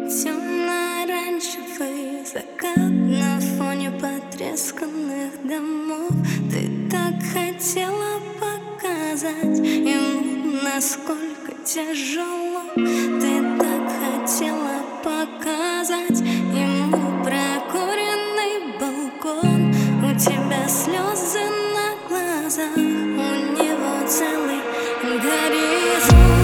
Темно-оранжевый закат на фоне потресканных домов. Ты так хотела показать ему, насколько тяжело. Ты так хотела показать ему прокуренный балкон. У тебя слезы на глазах, у него целый горизонт.